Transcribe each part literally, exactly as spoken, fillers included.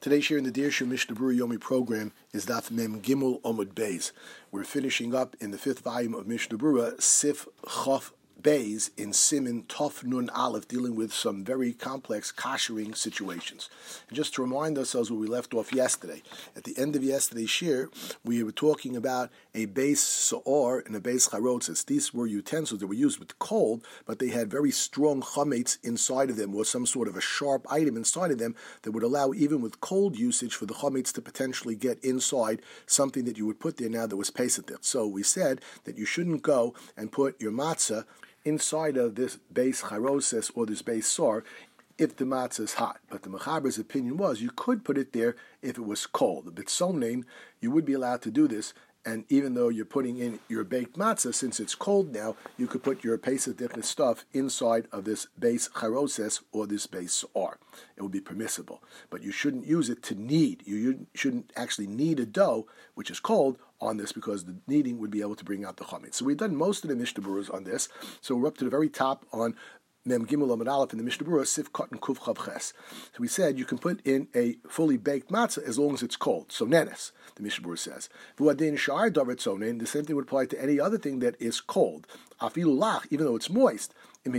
Today's share in the Dirshu Mishnah Berurah Yomi program is Daf Mem Gimel Omud Beis. We're finishing up in the fifth volume of Mishnah Berurah, Sif Chof Beis in Simin Tov Nun Aleph, dealing with some very complex kashering situations. And just to remind ourselves where we left off yesterday, at the end of yesterday's shir, we were talking about a base sa'or and a base charotzes. These were utensils that were used with cold, but they had very strong chametz inside of them, or some sort of a sharp item inside of them that would allow, even with cold usage, for the chametz to potentially get inside something that you would put there now that was pesach. So we said that you shouldn't go and put your matzah inside of this base charosis or this base sar if the matzah is hot. But the Mechaber's opinion was you could put it there if it was cold. The Bitzonin, you would be allowed to do this, and even though you're putting in your baked matzah, since it's cold now, you could put your pesach stuff inside of this base charosis or this base sar. It would be permissible. But you shouldn't use it to knead. You shouldn't actually knead a dough, which is cold, on this, because the kneading would be able to bring out the chametz. So we've done most of the Mishnah Berurahs on this. So we're up to the very top on Mem Gimel Amud Aleph in the Mishnah Berurah, Sif Katan Kuf Chav Ches. So we said you can put in a fully baked matzah as long as it's cold. So nenes, the Mishnah Berurah says. V'adin shar davar tzonin, the same thing would apply to any other thing that is cold. Afilu lach, even though it's moist,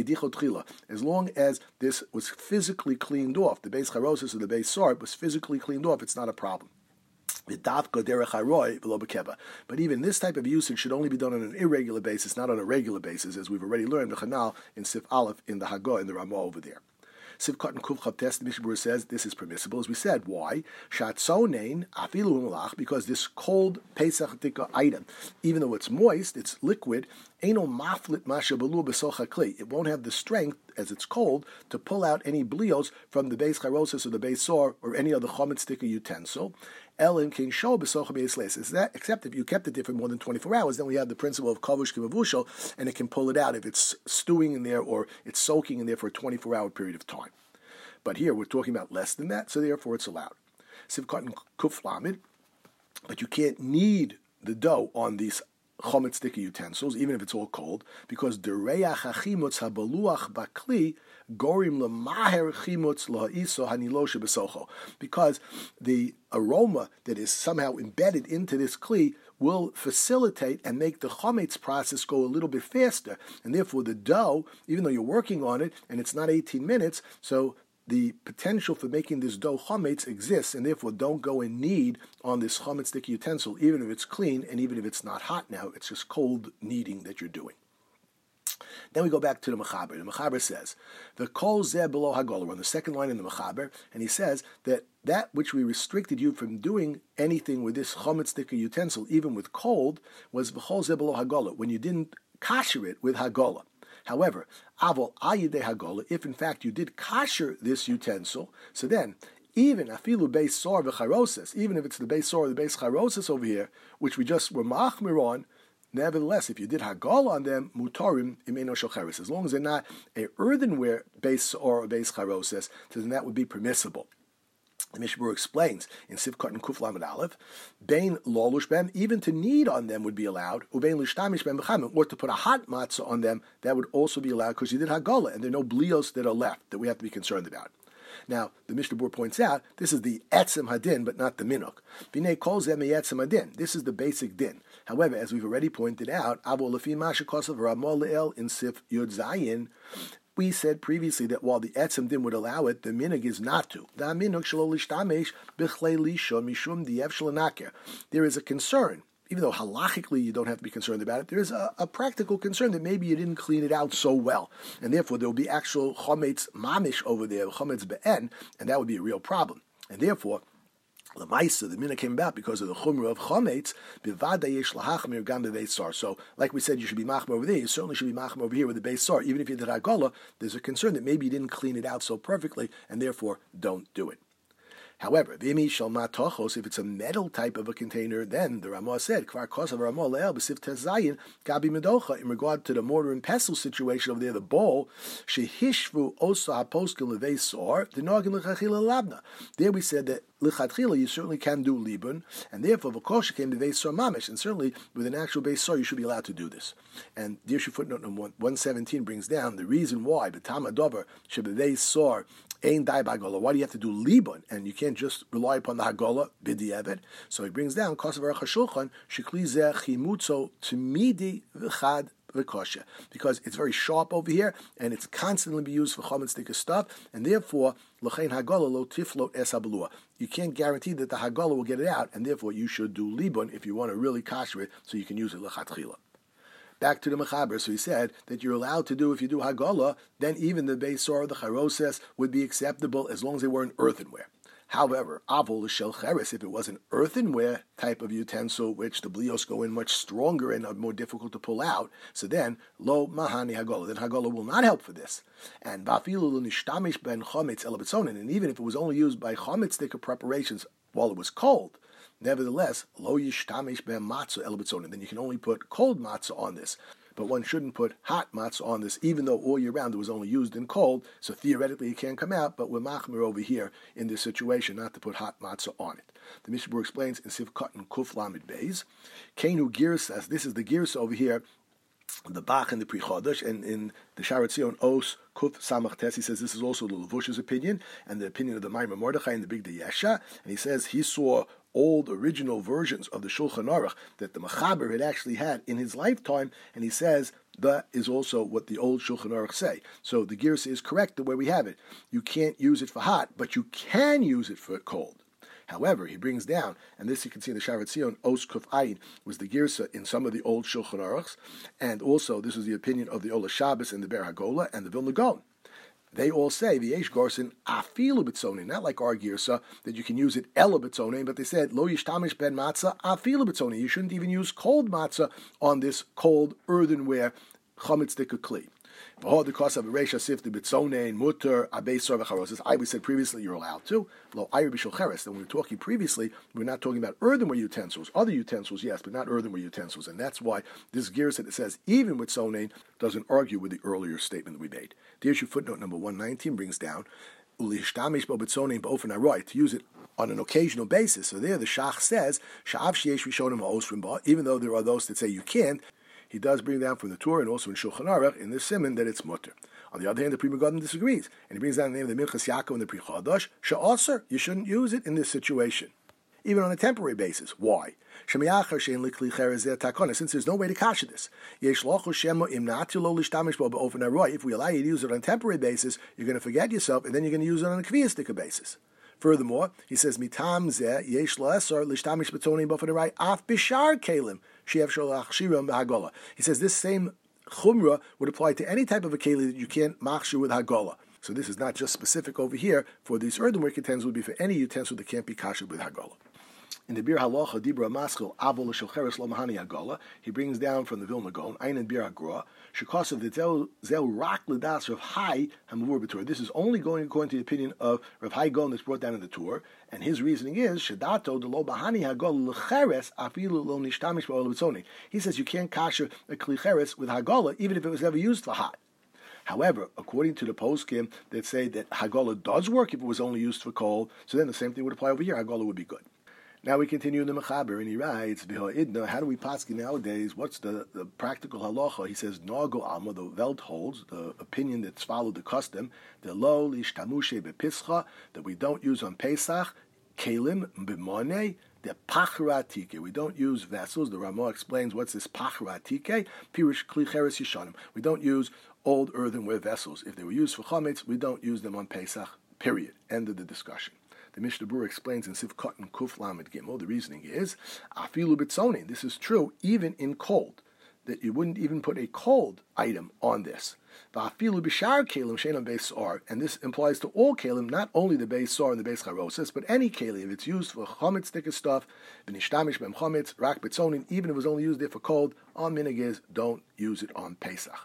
as long as this was physically cleaned off, the base charosis or the base sar was physically cleaned off, it's not a problem. But even this type of usage should only be done on an irregular basis, not on a regular basis, as we've already learned the Chanal in Sif Aleph in the Hagah in the Ramah over there. Sif Katan Kuf Chav Tes, the Mishnah Berurah says this is permissible, as we said. Why? Shatzonein afilu malach, because this cold Pesach Tika item, even though it's moist, it's liquid, Eino maflit masha balu b'socha kli. It won't have the strength, as it's cold, to pull out any blios from the base charosis or the base sor or any other chometz tika utensil. Elim king show b'socha b'yisles. Is that except if you kept it there for more than twenty-four hours, then we have the principle of kavush kimavushal, and it can pull it out if it's stewing in there or it's soaking in there for a twenty-four hour period of time. But here we're talking about less than that, so therefore it's allowed. Sivkat and kuflamid, but you can't knead the dough on these chometz sticky utensils, even if it's all cold, because dereyach hachimutz habaluach bakli gorim lemaher chimutz lahaiso haniloshe besocho, because the aroma that is somehow embedded into this kli will facilitate and make the chometz process go a little bit faster, and therefore the dough, even though you're working on it and it's not eighteen minutes, so the potential for making this dough chometz exists, and therefore don't go and knead on this chometz sticky utensil, even if it's clean and even if it's not hot now. It's just cold kneading that you're doing. Then we go back to the Mechaber. The Mechaber says, the kol zeh below hagolah, on the second line in the Mechaber, and he says that that which we restricted you from doing anything with this chometz sticky utensil, even with cold, was v'chol zeh below hagolah, when you didn't kasher it with hagolah. However, avol ayide hagolah, if in fact you did kasher this utensil, so then even afilu beis sor v'charosis, even if it's the beis sor or the beis charosis over here, which we just were machmir on, nevertheless, if you did hagolah on them, mutarim imeno shalcheres, as long as they're not a earthenware beis sor or beis charosis, then that would be permissible. The Mishnah Berurah explains in Sivkot and Kuf Lamed Aleph, Bein lolush bem, even to knead on them would be allowed, ubein lishtamish bem b'chamim, or to put a hot matzah on them, that would also be allowed, because you did hagolah, and there are no blios that are left that we have to be concerned about. Now, the Mishnah Berurah points out, this is the etzem hadin, but not the minuk. B'nei kol zeh me'etzem hadin. This is the basic din. However, as we've already pointed out, avo lefi masha kosav Ramah le'el in Sif Yud Zayin, we said previously that while the etzem din would allow it, the minhag is not to. There is a concern, even though halachically you don't have to be concerned about it, there is a, a practical concern that maybe you didn't clean it out so well, and therefore there will be actual chometz mamish over there, chometz be'en, and that would be a real problem. And therefore, L'maisa, the minhag came about because of the chumrah of chometz. Bivada yesh lahachmir gam bebeis sar. So, like we said, you should be machmir over there. You certainly should be machmir over here with the beis sar. Even if you did hagolah, there's a concern that maybe you didn't clean it out so perfectly, and therefore don't do it. However, v'imi shel matochos, if it's a metal type of a container, then the Ramah said, kvar kosav Ramah le'el b'sif tezayin gabi medocha, in regard to the mortar and pestle situation over there, the bowl, shehishvu osa haposkin leveis sor, the nogin l'chachila labna. There we said that lichatchila, you certainly can do libun, and therefore v'kosha came to beis sor mamish, and certainly with an actual beis sor, you should be allowed to do this. And the issue footnote number one seventeen brings down the reason why b'tam adover should be beis sor ein dai b'hagola. Why do you have to do libun, and you can't just rely upon the hagola b'di'evet? So he brings down kosav aruch hashulchan shekli zeh chimutzo t'midi v'chad v'kosha, because it's very sharp over here, and it's constantly be used for chametz stuff, and therefore l'chein hagola lo tiflot es habalua. You can't guarantee that the hagola will get it out, and therefore you should do libun if you want to really kasher it, so you can use it l'chatchila. Back to the Mechaber, so he said that you're allowed to do, if you do hagola, then even the beis sor, the charoses, would be acceptable as long as they weren't earthenware. However, avol shel cheres, if it was an earthenware type of utensil, which the blios go in much stronger and are more difficult to pull out, so then lo mahani hagola, then hagola will not help for this. And bafilu nishtamish ben chometz el betzonin, and even if it was only used by chometz sticker preparations while it was cold, nevertheless lo yishtamish ben matzah el betzonin, then you can only put cold matzah on this. But one shouldn't put hot matzah on this, even though all year round it was only used in cold, so theoretically it can't come out, but we're machmir over here in this situation not to put hot matzah on it. The Mishnah explains in Sivkot and Kuf Lamed Beis, Kenu Girsas, this is the Girsa over here, the Bach and the Pri Chodesh, and in the Sharat Zion Os Kuf Samach Tes, he says this is also the Levush's opinion, and the opinion of the Maimon Mordechai and the Big Yesha, and he says he saw old original versions of the Shulchan Aruch that the Mechaber had actually had in his lifetime, and he says that is also what the old Shulchan Aruch say. So the Girsa is correct the way we have it. You can't use it for hot, but you can use it for cold. However, he brings down, and this you can see in the Sharat Zion, Os Kuf Ayin, was the Girsa in some of the old Shulchan Aruchs, and also this is the opinion of the Ola Shabbos and the Ber Hagola and the Vilna Gaon. They all say v'yesh garsin afilu b'tzonin, not like our girsa that you can use it ela b'tzonin, but they said lo yishtamish ben matzah afilu b'tzonin. You shouldn't even use cold matzah on this cold earthenware chametz kli. V'hod the cost of a reisha sifti b'tzonin mutter abeis sor v'charosis. I we said previously you're allowed to lo ayir b'shul cheres. And when we were talking previously, we're not talking about earthenware utensils. Other utensils, yes, but not earthenware utensils, and that's why this girsa that says even with tzonin doesn't argue with the earlier statement that we made. The issue footnote number one nineteen brings down ulihshtamish bo b'tzonin b'ofen haroy, to use it on an occasional basis. So there the Shach says sha'av sheyesh rishonim ha'osrim ba, even though there are those that say you can't, he does bring down from the Torah and also in Shulchan Aruch in this siman that it's mutter. On the other hand, the Pri Megadim disagrees, and he brings down the name of the Minchas Yaakov and the Pri Chodesh she'aser, you shouldn't use it in this situation, even on a temporary basis. Why? Since there's no way to kasha this. If we allow you to use it on a temporary basis, you're going to forget yourself, and then you're going to use it on a kviyastika basis. Furthermore, he says, Mitam zeh yesh la'esor lishtamish b'tonim b'ofen haray af b'shar kelim she'ef sholach shiram b'hagola. He says this same chumrah would apply to any type of a keli that you can't machshir with hagola. So this is not just specific over here for these earthenware utensils, would be for any utensil that can't be kasher with hagola. In the Bir Halacha, Dibra Maskil, Avol Shelcheres Lomahani Hagola, he brings down from the Vilna Gaon, Ein and Bir Hagroa, Shekos of the Zel Rak Ledas Rav Hai Hamavur B'Torah. This is only going according to the opinion of Rav Hai Gaon that's brought down in the Torah, and his reasoning is Shadato the Lo Bahani Hagola Lecheres Afilu Lo Nishtamish Ba'ol B'Tzoni. He says you can't kasher a Klicheres with Hagola even if it was ever used for hot. However, according to the poskim that say that Hagola does work if it was only used for cold, so then the same thing would apply over here. Hagola would be good. Now we continue in the Mechaber, and he writes, how do we paskin nowadays? What's the, the practical halacha? He says, Nago Alma, the Welt holds, the opinion that's followed the custom, the lo lishtamushe bepischa, that we don't use on Pesach, kelim b'moneh, the pachratike. We don't use vessels. The Ramah explains what's this pachratike, pirish klicheres yishanim. We don't use old earthenware vessels. If they were used for chametz, we don't use them on Pesach, period. End of the discussion. The Mishnah Berurah explains in Sivkot and Kuf Lamed Gimel, the reasoning is, afilu b'tzonin, this is true even in cold, that you wouldn't even put a cold item on this. Va'afilu b'shar kelim she'ein beis sor, and this applies to all kelim, not only the beis sor and the beis charosis, but any kelim. If it's used for chametz sticker stuff, v'nishtamish b'em chametz, rak b'tzonin, even if it was only used there for cold, on minhag is, don't use it on Pesach.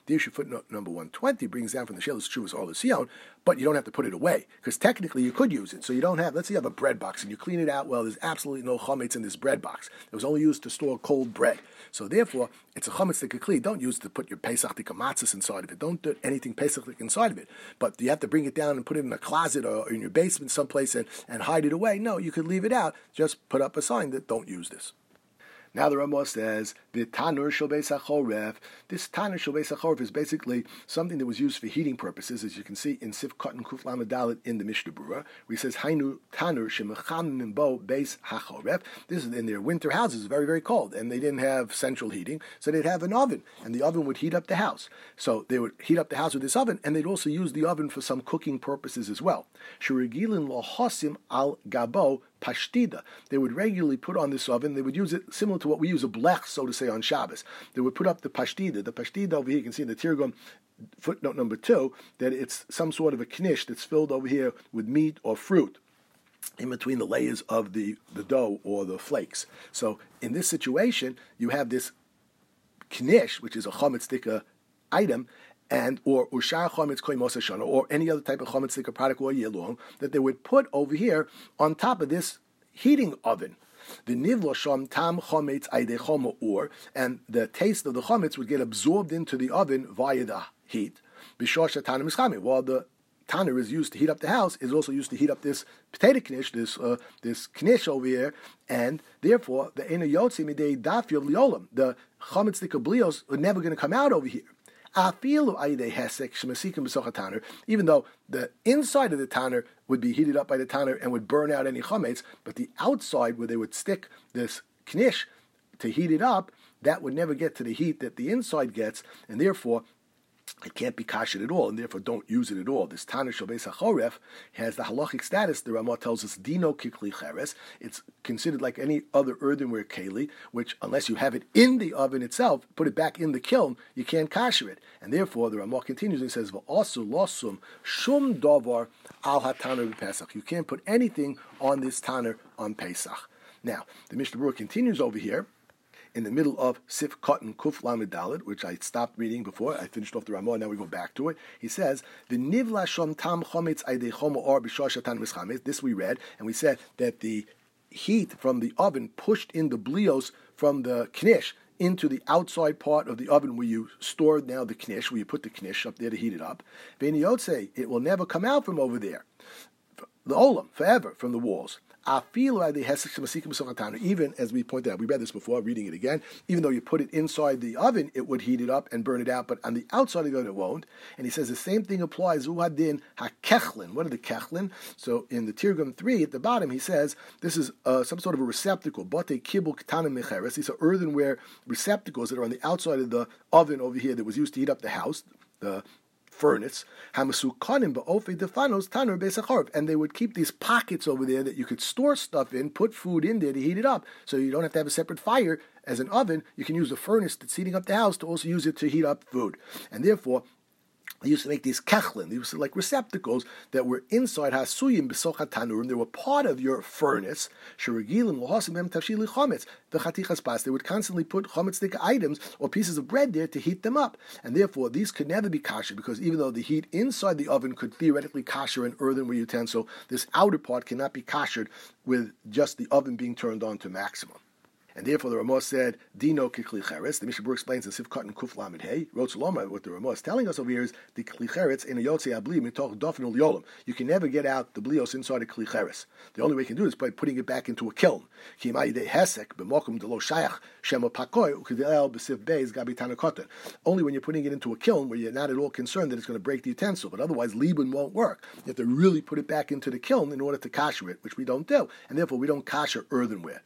The issue footnote number one twenty brings down from the Shelos Tshuvos or Lusion, but you don't have to put it away, because technically you could use it. So you don't have, let's say you have a bread box and you clean it out, well, there's absolutely no chametz in this bread box. It was only used to store cold bread. So therefore, it's a chametz tikakli. Don't use it to put your Pesach tikka matzahs inside of it. Don't do anything Pesach inside of it. But you have to bring it down and put it in a closet or in your basement someplace and, and hide it away. No, you could leave it out. Just put up a sign that don't use this. Now the Ramah says, the Tanur Shel Beis HaChoref. This Tanur Shel Beis HaChoref is basically something that was used for heating purposes, as you can see in Sif Katan Kuf Lamed Dalet in the Mishnah Berurah, where he says, Hainu Tanur Shemechamim Bo Beis HaChoref. This is in their winter houses, very, very cold, and they didn't have central heating, so they'd have an oven, and the oven would heat up the house. So they would heat up the house with this oven, and they'd also use the oven for some cooking purposes as well. Shurigilin Lohosim Al Gabo Pashtida. They would regularly put on this oven. They would use it similar to what we use a blech, so to say, on Shabbos. They would put up the pashtida. The pashtida over here, you can see in the Tirgum, footnote number two, that it's some sort of a knish that's filled over here with meat or fruit in between the layers of the, the dough or the flakes. So in this situation, you have this knish, which is a chametz tikka item, and or ushar chametz koi mosa shana, or any other type of chametz tikka product all year long, that they would put over here on top of this heating oven. The nivlo sham tam chametz aydei choma or, and the taste of the chametz would get absorbed into the oven via the heat. B'shor shatanim ischami. While the tanner is used to heat up the house, is also used to heat up this potato knish, this uh, this knish over here, and therefore the ena yotzi midei dafil liolam. The chametz tikka blios are never going to come out over here. Even though the inside of the tanner would be heated up by the tanner and would burn out any chametz, but the outside where they would stick this knish to heat it up, that would never get to the heat that the inside gets, and therefore it can't be kashed at all, and therefore don't use it at all. This Tanur Shel Beis HaChoref has the halachic status. The Ramah tells us dino kikli cheres. It's considered like any other earthenware keli, which unless you have it in the oven itself, put it back in the kiln, you can't kasher it. And therefore, the Ramah continues and says, "V'asu losum shum davar al hatanur b'Pesach." You can't put anything on this tanner on Pesach. Now, the Mishnah Berurah continues over here in the middle of Sif Katan Kuf Lamed Dalet, which I stopped reading before. I finished off the Ramah, now we go back to it. He says, "The nivla shom tam chometz aydei choma or b'shor shatan mischametz." This we read, and we said that the heat from the oven pushed in the blios from the knish into the outside part of the oven where you stored now the knish, where you put the knish up there to heat it up. V'niyotze, it will never come out from over there. The olam, forever, from the walls. Even as we pointed out, we read this before, reading it again, even though you put it inside the oven, it would heat it up and burn it out, but on the outside of the oven it won't. And he says the same thing applies, Uhadin HaKechlin. What are the Kechlin? So in the Tirgum three, at the bottom, he says this is uh, some sort of a receptacle, Bote Kibul Ketanim Mecheres. These are earthenware receptacles that are on the outside of the oven over here that was used to heat up the house, the furnace, and they would keep these pockets over there that you could store stuff in, put food in there to heat it up, so you don't have to have a separate fire as an oven. You can use the furnace that's heating up the house to also use it to heat up food, and therefore they used to make these kechlin, these were like receptacles that were inside hasuyim b'soch hatanurim. They were part of your furnace. Sheragilim lohasim em tavshili chometz v'chatichas pas. They would constantly put chometz items or pieces of bread there to heat them up, and therefore these could never be kosher, because even though the heat inside the oven could theoretically kosher an earthenware utensil, this outer part cannot be koshered with just the oven being turned on to maximum. And therefore, the Ramah said, "Dino kikli cheretz." The Mishnah Berurah explains in Sif Katan Kuf Lamed Hey, Rotzaloma. What the Ramah is telling us over here is the kli cheretz in a yotze abli mitoch dofin ulyolam. You can never get out the blios inside a kli cheretz. The only way you can do it is by putting it back into a kiln. Only when you're putting it into a kiln where you're not at all concerned that it's going to break the utensil. But otherwise, libun won't work. You have to really put it back into the kiln in order to kasher it, which we don't do, and therefore we don't kasher earthenware.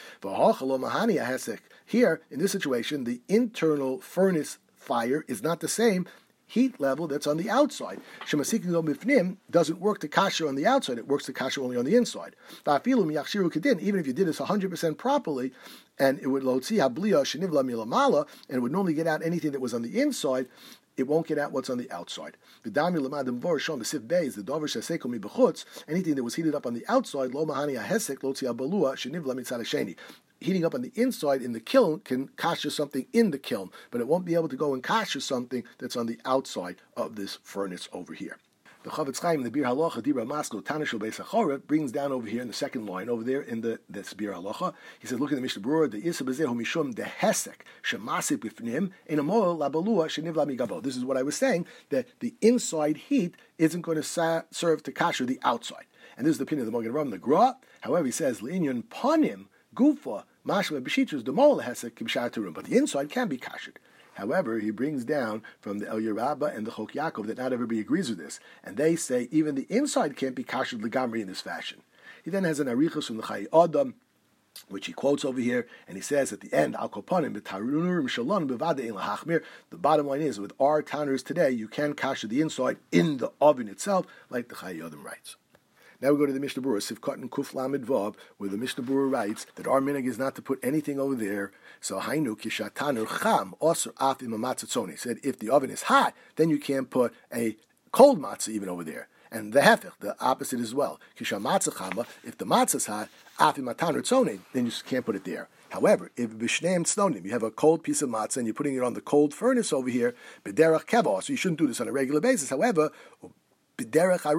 Here, in this situation, the internal furnace fire is not the same heat level that's on the outside. Shemasikin doesn't work to kasher on the outside, it works to kasher only on the inside. Even if you did this one hundred percent properly, and it would and it would normally get out anything that was on the inside, it won't get out what's on the outside. The dami lemadim vor shom b'sif beis, the dover sheseko mi b'chutz, anything that was heated up on the outside, lo mahani ahesek lo tzia balua shenivla mitzad hasheni. Heating up on the inside in the kiln can kasha something in the kiln, but it won't be able to go and kasha something that's on the outside of this furnace over here. The Chavetz Chaim in the Bir Halacha Dibra Masko Tanishul Beis HaChorev brings down over here in the second line over there in the this Bir Halacha. He says, look at the Mishnah Berurah, the Isa Bezehu Mishum the Hesek Shemasik Bifnim in a Moel Labalua Shenivla Migavo. This is what I was saying, that the inside heat isn't going to sa- serve to kasher the outside. And this is the opinion of the Magen Avraham, the Gra. However, he says L'inyan Panim Gufa Mashma B'Shitrus the Moel Hesek Kibshatarum, but the inside can be kashered. However, he brings down from the El Yerabba and the Chok Yaakov that not everybody agrees with this, and they say even the inside can't be kashed legamri in this fashion. He then has an arichus from the Chai Adam, which he quotes over here, and he says at the end, Al Kopanim b'tarunurim shalon b'vada in lahachmir. The bottom line is, with our tanners today, you can kash the inside in the oven itself, like the Chai Adam writes. Now we go to the Mishnah Berurah, Sivkot and Kuf Lamed Vav, where the Mishnah Berurah writes that our minhag is not to put anything over there. So Hainu kishatanur cham osur af im matzah. He said if the oven is hot, then you can't put a cold matzah even over there. And the hefech, the opposite as well. Kisha matzah chama, if the matzah is hot, af im matanur tzoni, then you just can't put it there. However, if b'shneim tznonim, you have a cold piece of matzah and you're putting it on the cold furnace over here, b'derach keva, so you shouldn't do this on a regular basis. However, he says to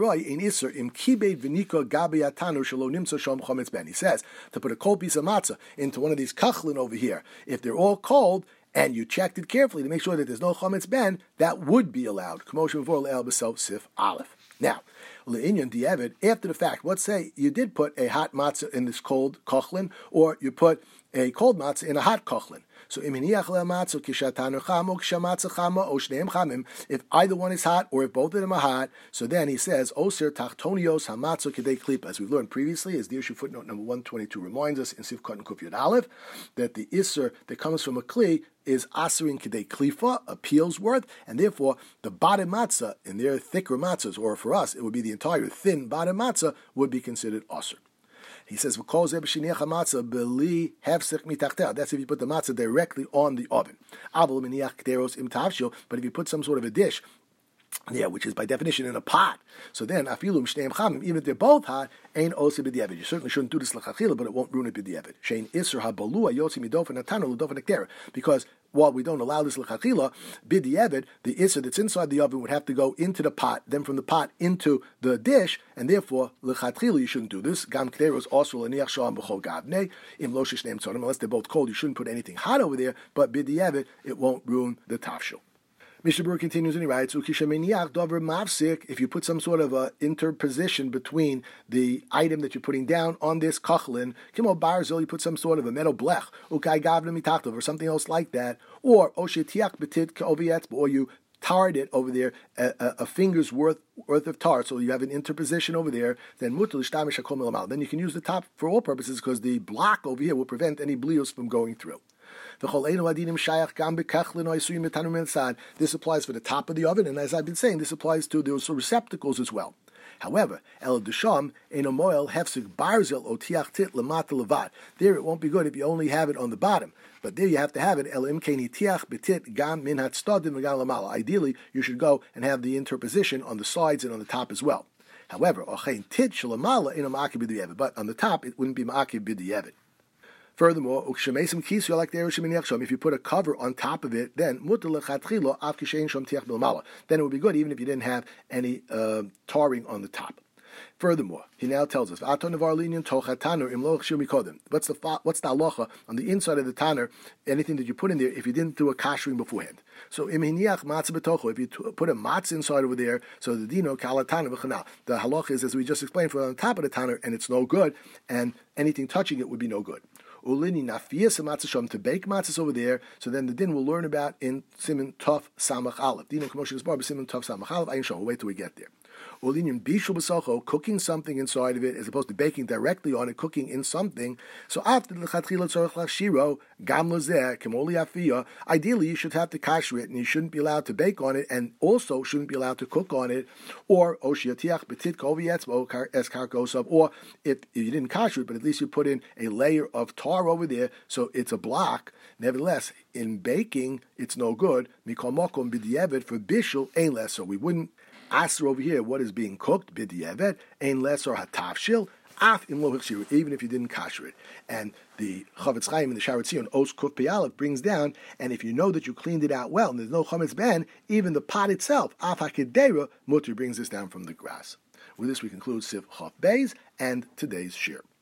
put a cold piece of matzah into one of these kachlin over here. If they're all cold and you checked it carefully to make sure that there's no chometz ben, that would be allowed. Now, le'inyan di'evid, after the fact, let's say you did put a hot matzah in this cold kachlin, or you put a cold matzah in a hot kachlin. So if either one is hot or if both of them are hot, so then he says, Oser tachtonios hamatzo kedei klipa. As we've learned previously, as the issue footnote number one twenty-two reminds us in Sivkot and Kuf Yud Aleph, that the Isser that comes from a kli is aserin kedei klifa, a peel's worth, and therefore the bottom matzah, in their thicker matzahs, or for us, it would be the entire thin bottom matzah, would be considered aser. He says, that's if you put the matzah directly on the oven. But if you put some sort of a dish, yeah, which is by definition in a pot, so then afilum shneim chamim, even if they're both hot, ain't osi b'diavad. You certainly shouldn't do this l'chachila, but it won't ruin it b'diavad. Shein isur habalua yotzi midofen atanu l'dofen nektera, because while we don't allow this l'chachila b'diavad, the isur that's inside the oven would have to go into the pot, then from the pot into the dish, and therefore l'chachila you shouldn't do this. Gam kteros also l'niach sham b'chol gavnei im lo shneim tzonim, unless they're both cold, you shouldn't put anything hot over there, but b'diavad it won't ruin the tafshil. Mishnah Berurah continues and he writes, if you put some sort of a interposition between the item that you're putting down on this kachlin, kimo barzil, you put some sort of a metal blech, or something else like that, or or you tarred it over there, a, a, a finger's worth worth of tar, so you have an interposition over there, then then you can use the top for all purposes because the block over here will prevent any blios from going through. This applies for the top of the oven, and as I've been saying, this applies to those receptacles as well. However, el desham in a moel hefsik barzel otiach tit lemata levad. There it won't be good if you only have it on the bottom, but there you have to have it el imkeni tiach betit gam min hatstadim v'gam lamala. Ideally, you should go and have the interposition on the sides and on the top as well. However, ochein tit shalamala in a ma'akiv b'di'evet, but on the top it wouldn't be ma'akiv b'di'evet. Furthermore, if you put a cover on top of it, then then it would be good even if you didn't have any uh, tarring on the top. Furthermore, he now tells us, what's the what's the halacha on the inside of the tanner, anything that you put in there, if you didn't do a kashering beforehand. So, if you put a matzah inside over there, so the dino kalatana v'chanal. The halacha is, as we just explained, for on the top of the tanner, and it's no good, and anything touching it would be no good. Ulini nafiyas matzah to bake matzahs over there. So then the din we'll learn about in Siman Tov Samach Aleph. Din K'moshe Bar Siman Tov Samach Aleph. Ayin Shom. We'll wait till we get there. Olinian bishul b'socho, cooking something inside of it, as opposed to baking directly on it, cooking in something. So after the lechatchila tzorich lachshiro, gam lozeh kemoli afiyah. Ideally, you should have to kasher it, and you shouldn't be allowed to bake on it, and also shouldn't be allowed to cook on it. Or oshiatiach betit koviyetzbo es karkosov. Or if you didn't kasher it, but at least you put in a layer of tar over there, so it's a block. Nevertheless, in baking, it's no good. Mikol mokom b'di'evet, for bishul ein less. So we wouldn't ask over here what is being cooked b'di'evet ein less or hatafshil af im lo hichshiru, even if you didn't kasher it. And the Chavetz Chaim in the Sharet Zion Os Kuf Peyalev brings down, and if you know that you cleaned it out well and there's no chametz ben, even the pot itself af hakedera mutter, brings this down from the grass. With this, we conclude Siv Chaf Beis and today's shir.